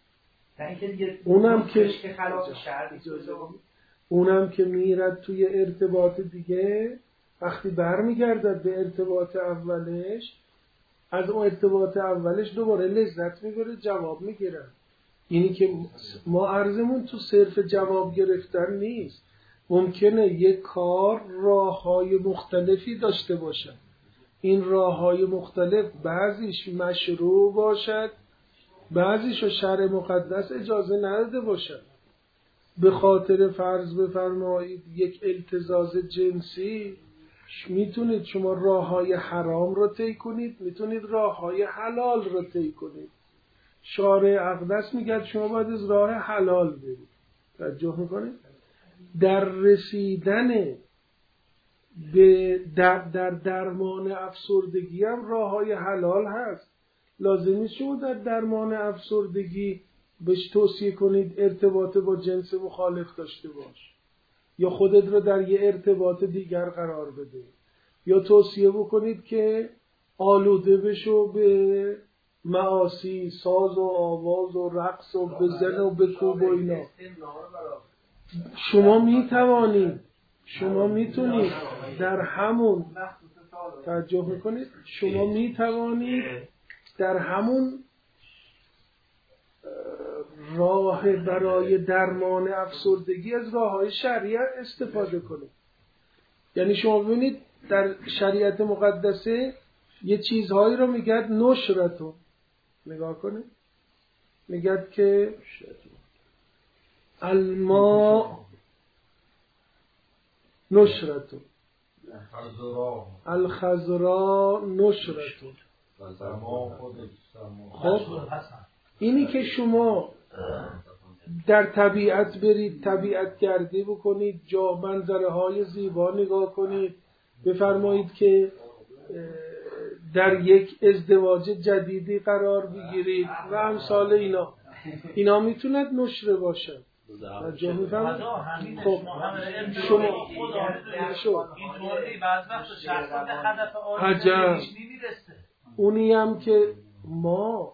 اونم که میره توی ارتباط دیگه، وقتی برمیگردد به ارتباط اولش، از اون ارتباط اولش دوباره لذت میبره، جواب میگیره. اینی که ما عرضمون تو صرف جواب گرفتن نیست. ممکنه یک کار راه‌های مختلفی داشته باشه. این راه‌های مختلف بعضیش مشروع باشد، بعضیشو شرع مقدس اجازه نداده باشد. به خاطر فرض بفرمایید یک التزاز جنسی، میتونید شما راه‌های حرام رو طی کنید، میتونید راه‌های حلال رو طی کنید. شارع اقدس میگه شما باید از راه حلال برید. توجه میکنید؟ در رسیدن به در درمان افسردگی هم راه‌های حلال هست. لازمی شما در درمان افسردگی بهش توصیه کنید ارتباط با جنس مخالف داشته باش، یا خودت رو در یه ارتباط دیگر قرار بده، یا توصیه بکنید که آلوده بشو به معاصی، ساز و آواز و رقص و بزن و بکوب و اینا. شما میتونید در همون، توجه میکنید، شما میتوانید در همون راه برای درمان افسردگی از راه‌های شریعت استفاده کنید. یعنی شما ببینید در شریعت مقدسه یه چیزهایی رو میگد نشرتون، نگاه کنید، میگد که الماء نشرتون، الخضراء نشرتون. خب اینی که شما در طبیعت برید، طبیعت گردی بکنید، جا منظره های زیبا نگاه کنید، بفرمایید که در یک ازدواج جدیدی قرار بگیرید و امثال اینا میتوند نشره باشد. جا میفهمید؟ خب شما اینطوری بعض وقت شخص به هدف عجب اونی هم که ما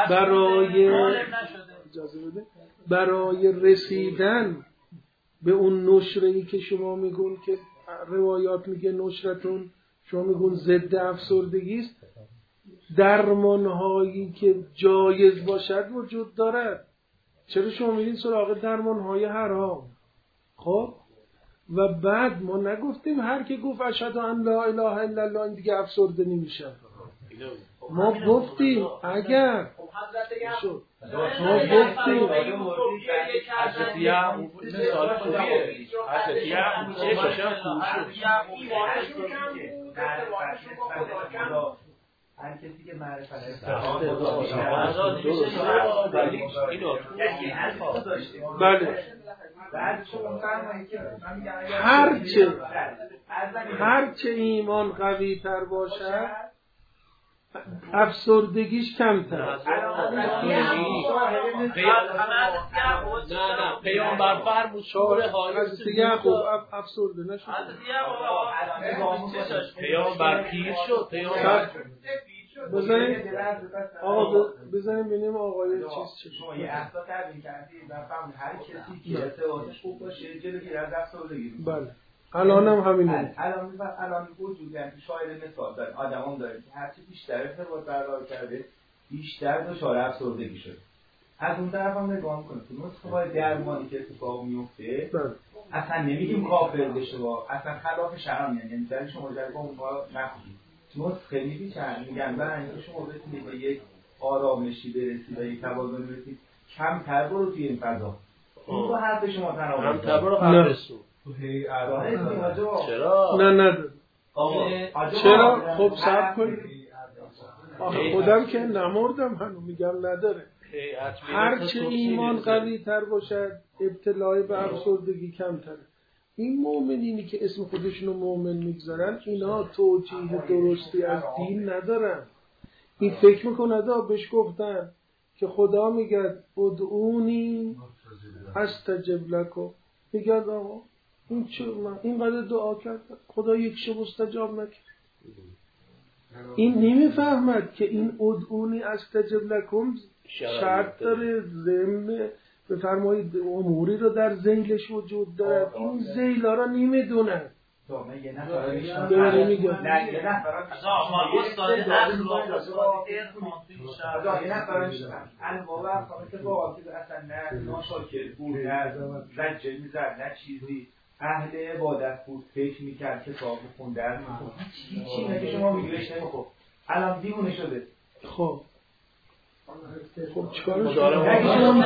برای رسیدن به اون نشره‌ای که شما میگون که روایات میگه نشرتون، شما میگون ضد افسردگی است، درمانهایی که جایز باشد وجود دارد. چرا شما میرین سراغ درمانهای حرام؟ خب و بعد ما نگفتیم هر که گفت اشهد ان لا اله الا الله این دیگه افسرده نمیشه. ما گفتیم اگر ما گفتیم هر کسی که معرفت بله هرچه ایمان قوی تر باشد افسردگیش کمتر. نه پیامبر فرمود شعور حالت یعقوب افسرده نشد، پیامبر پیر شد، پیامبر بزنیم ببینیم آقای چیز شما یه احسا تبیین کردید و فهمید هر کسی که ارتباطش خوب باشه جلوگیری از افسردگی. بله الان هم همینه. الان وجود یعنی شاید مثال داریم، آدم هم داریم که هرچی بیشتر ارتباط برقرار کرده بیشتر دچار افسردگی شده. از اون طرف هم نگاه می‌کنه تو نسخه‌های درمانی که اتفاق میفته اصلا نمیگیم کافر بشه، اصلا خلاف شرع، یعنی در شما در با اونها نخونید. نسخه میگی چند میگن برای اینکه شما بتونید به یک آرامشی برسید و یک توازن برسید کمتر برو توی این فضا. این تو حرف شما تناقض کمتر برو قبل سو. چرا؟ نه چرا؟ خب صبر کنید. خودم که نمردم هنو میگم نداره. هرچه ایمان قوی تر باشد ابتلای به افسردگی کمتره. این مؤمنینی که اسم خودشونو مؤمن میگذارن اینا توجیه درستی از دین ندارن. این فکر میکنه بهش گفتن که خدا میگه ادعونی استجب لکم، میگه آقا این چه من اینقدر دعا کرد خدا یکش مستجاب نکرد. این نمیفهمد که این ادعونی استجب لکم شرط داره، ضمن بفرمایید اموری رو در ذیلش وجود دارد. این ذیلا رو نمیدونن. یه نفر ناشاکر بود، نه زجه میزد، نه چیزی، اهل عبادت بود، فکر میکرد، کتاب بخون، در میخون، هیچی نگه شما میگیرش نمیخون، الان دیوونه شده. خب چیکارش خدا قبول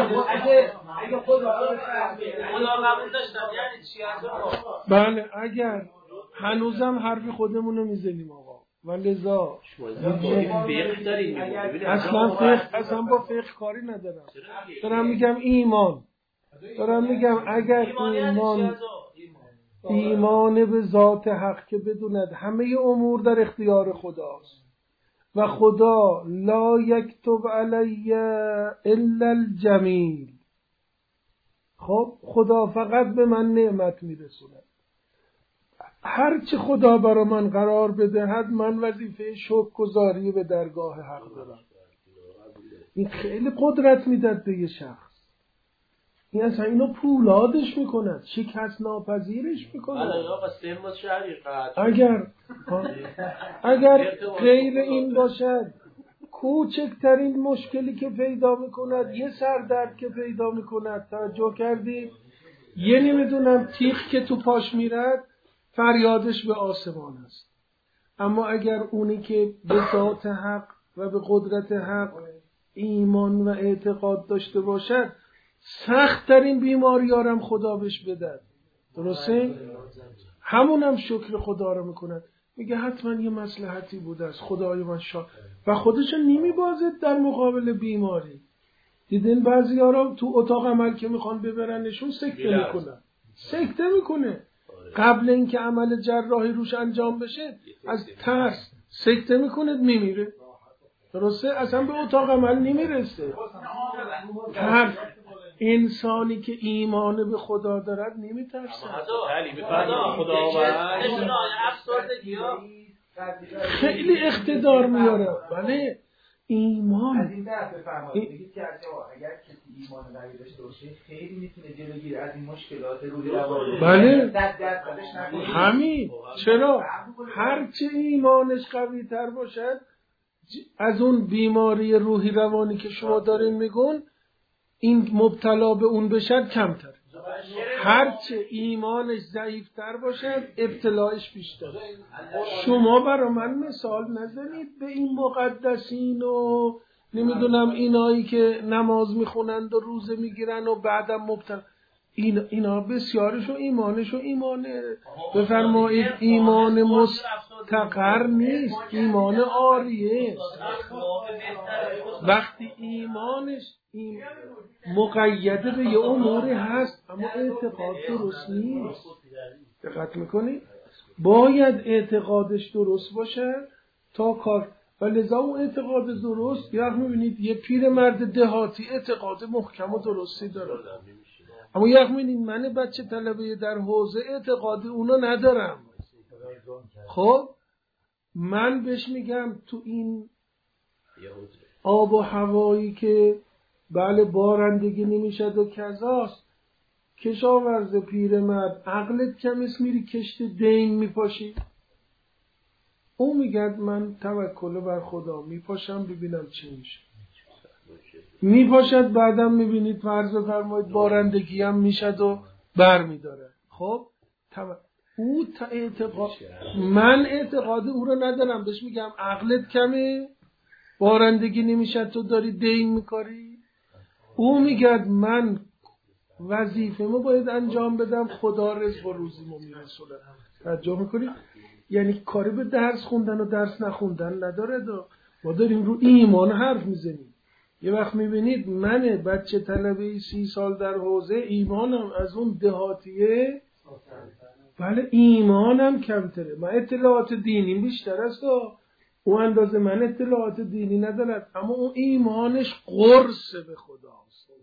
داشتم یعنی چی از بله اگر هنوزم حرف خودمونو میزنیم آقا و لذا اصلا با فقه کاری ندارم. دارم میگم ایمان، دارم میگم اگر ایمان به ذات حق که بدوند همه امور در اختیار خداست و خدا لا یکتب علی الا الجمیل. خب خدا فقط به من نعمت میرسوند، هرچه خدا برای من قرار بدهد من وظیفه شکرگزاری به درگاه حق دارم. این خیلی قدرت میداد به یه شخص. این اصلا اینو پولادش میکند، شکست ناپذیرش میکند. اگر غیر این باشد کوچکترین مشکلی که پیدا میکند، یه سردرد که پیدا میکند، توجه کردی؟ یه نمیدونم تیغ که تو پاش میرد فریادش به آسمان است. اما اگر اونی که به ذات حق و به قدرت حق ایمان و اعتقاد داشته باشد سخت ترین بیماریارم خدا بهش بدهد، درسته؟ همونم شکر خدا رو میکند. میگه حتما یه مصلحتی بوده است، خدای من و خودشو نمیبازد در مقابل بیماری. دیدین بعضی‌ها رو تو اتاق عمل که میخوان ببرنشون سکته میکنه. قبل اینکه عمل جراحی روش انجام بشه از ترس سکته میکنه، میمیره. درسته؟ اصلا به اتاق عمل نمیرسه. هر انسانی که ایمان به خدا دارد نمیترسه. خیلی اقتدار میاره. بله ایمان از این طرف بفرمایید بگید که اگر کسی ایمان قوی داشته باشه خیلی میتونه جلوگیری از این مشکلات روحی روانی. بله همین. چرا؟ هرچه ایمانش قوی تر باشد از اون بیماری روحی روانی که شما دارین میگون این مبتلا به اون بشد کمتر. هرچه ایمانش ضعیفتر باشد ابتلاش بیشتر. شما برا من مثال نزنید به این مقدسین و نمیدونم اینایی که نماز میخونند و روزه میگیرن و بعدم مبتلا. اینا بسیارشون ایمانه بفرمایید ایمان مستقر نیست، ایمان عاریه. وقتی ایمانش مقیده به یه اموری هست اما اعتقاد درست نیست. دقت میکنی؟ باید اعتقادش درست باشه تا کار. و لذا اون اعتقاد درست یا میبینید یه پیر مرد دهاتی اعتقاد محکم و درستی داره، اما یک میبینید من بچه طلبه در حوزه اعتقاد اونو ندارم. خب من بهش میگم تو این آب و هوایی که بله بارندگی نمیشد و کذاست، کشاورز پیرمرد عقلت کمیست میری کشت دین میپاشی. او میگد من توکل بر خدا میپاشم ببینم چی میشه. میپاشد بعدم میبینید فرض فرمایید بارندگی هم میشد و بر میداره. خب او اعتقاد من اعتقاد او رو ندارم، بهش میگم عقلت کمه بارندگی نمیشد تو داری دین میکاری. او میگد من وظیفه‌مو باید انجام بدم، خدا رزق و روزیمو میرسونه. توجه میکنی؟ یعنی کاری به درس خوندن و درس نخوندن نداره. ما داریم رو ایمان حرف میزنیم. یه وقت میبینید من بچه طلبه 30 سال در حوزه ایمانم از اون دهاتیه، بله ایمانم کمتره. من اطلاعات دینی بیشتر است، اون اندازه من اطلاعات دینی ندارد، اما اون ایمانش قرص به خداست.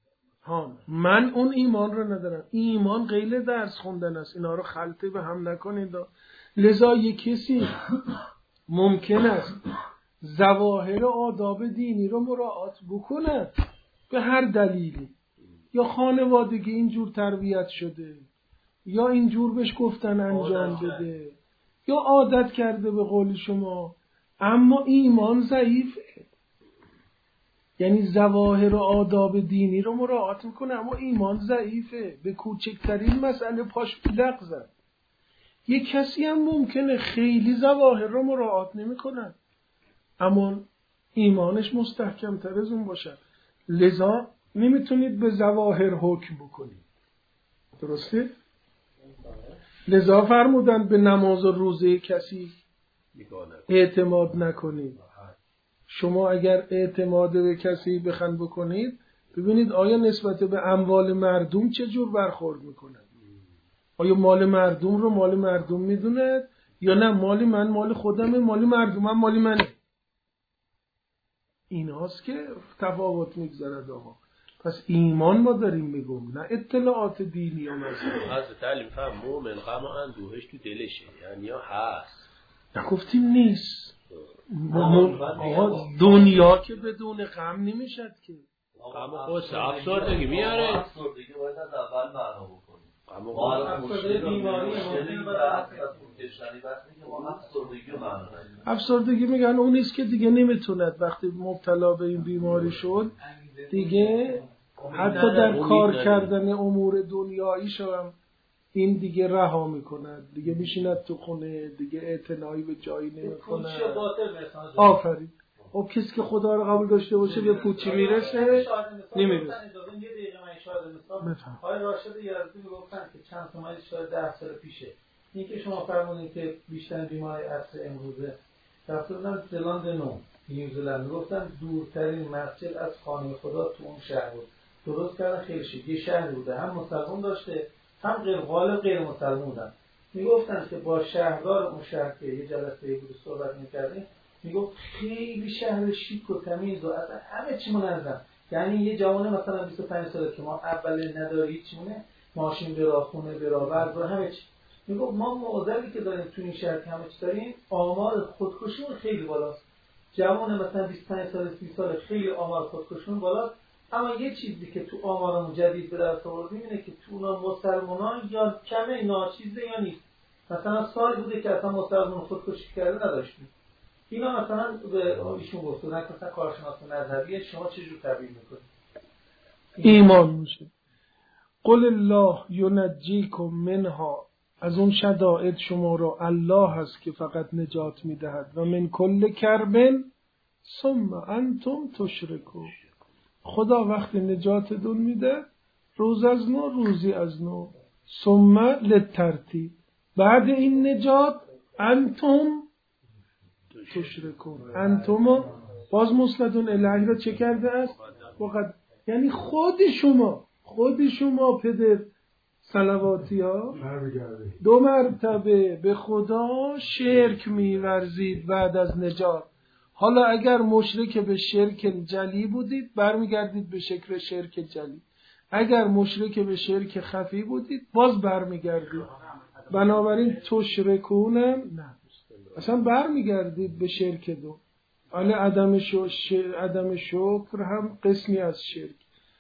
من اون ایمان رو ندارم. ایمان غیر درس خوندن است. اینا رو خلطه به هم نکنید. لذا یک کسی ممکن است ظواهر آداب دینی رو مراعات بکنه به هر دلیلی، یا خانوادگی اینجور تربیت شده یا اینجور بهش گفتن انجام بده یا عادت کرده به قول شما، اما ایمان ضعیفه. یعنی ظواهر و آداب دینی رو مراعات میکنه اما ایمان ضعیفه، به کوچکترین مسئله پاش لغ زد. یک کسی هم ممکنه خیلی ظواهر رو مراعات نمیکنه اما ایمانش مستحکم تر از اون باشه. لذا نمیتونید به ظواهر حکم بکنید. درسته؟ لذا فرمودن به نماز و روزه کسی اعتماد نکنید. شما اگر اعتماد به کسی بخواید بکنید ببینید آیا نسبت به اموال مردم چه جور برخورد میکنه. آیا مال مردم رو مال مردم میدونه یا نه مال من مال خودمه، مال مردمم مال منه. این هاست که تفاوت میگذارد. آقا پس ایمان ما داریم میگم، نه اطلاعات دینی و مذهبی. حضرت علی فهم مومن غم و اندوهش تو دلشه، یعنی هست، نگفتیم نیست. آقا دنیا که بدون غم نمیشد که. غم و غصه افسردگی میاره. افسردگی باید از اول معنا بکنیم. غم و افسردگی میگن اون نیست که دیگه نمیتوند، وقتی مبتلا به این بیماری شد دیگه حتی در کار کردن امور دنیایی شدم این دیگه رها میکند، دیگه میشیند تو خونه، دیگه اعتنایی به جایی نمیکند. آفرین. خب کسی که خدا رو قبول داشته باشه به پوچی میرسه نمیرسه. یه دقیقه من اشاره مثال آقای راشد یزدی میگفتن که چند تا مایل شاید 10 سال پیشه این که شما فرمودین که بیشتر بیماری عصر امروزه رفته بودن زلاند نو نیوزلند، گفتن دورترین مسجد از خانه خدا تو اون شهر بود، درست کردن خیلی شد. یه شهر بوده هم مسلمان داشته هم غیر غالب غیر مسلمان بودن. میگفتن که با شهردار اون شهر که یه جلسه بود صحبت می‌کردیم، میگفت خیلی شهر شیک و تمیز و اصلا همه چی منظم. یعنی یه جوان مثلا 25 ساله که ما اول نداره هیچونه، ماشین برا، خونه برا، ورد برا، همه چی. میگفت ما معضلی که داریم تو این شهر که همه چی داریم، آمار خودکشیمون خیلی بالاست. جوان مثلا 25 سال 30 سال خیلی آمار خودکشیمون بالاست. اما یه چیزی که تو آمارمون جدید به دست آوردیم اینه که تو اونا مسلمانان یا کمه ناچیزه یا نیست. مثلا سالی بوده که اصلا مسلمان خودکشی کرده نداشتیم. اینا مثلا به ایشون گفتن که مثلا کارشناس نظریه شما چجور تعبیر میکنید؟ ایمان میشه. قل الله ینجیکم منها، از اون شدائد شما رو الله هست که فقط نجات میدهد، و من کل کربن ثم انتم تشرکون. خدا وقتی نجاتتون میده روز از نو روزی از نو، ثم للترتیب، بعد این نجات انتم تشرکون. انتم باز مسندون الیه را چه کرده است؟ وقت یعنی خود شما پدر صلواتی ها 2 مرتبه به خدا شرک می‌ورزید بعد از نجات. حالا اگر مشرک به شرک جلی بودید برمیگردید به شکل شرک جلی، اگر مشرک به شرک خفی بودید باز برمیگردید. بنابراین تشرکونم نه، اصلا برمیگردید به شرک دو. حالا عدم شکر هم قسمی از شرک.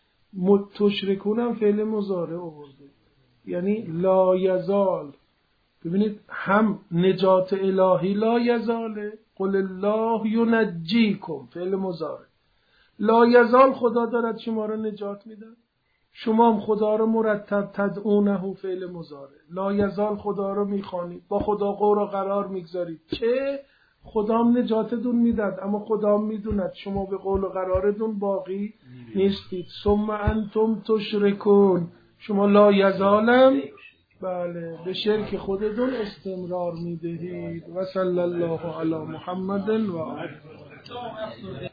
تشرکونم فعل مضارع آورده، یعنی لا یزال. ببینید هم نجات الهی لا یزاله، قل الله ینجیکم فعل مضارع، لا یزال خدا دارد شما را نجات میده، شما هم خدا را مرتب تدعونه فعل مضارع، لا یزال خدا را میخوانید، با خدا قول و قرار میگذارید که خدا هم نجاتتون میداد، اما خدا هم میدوند شما به قول و قرارتون باقی نیستید. ثم انتم تشرکون، شما لا یزالم بله به شرک خودتون استمرار میدهید. و صلی الله علی محمد و آله.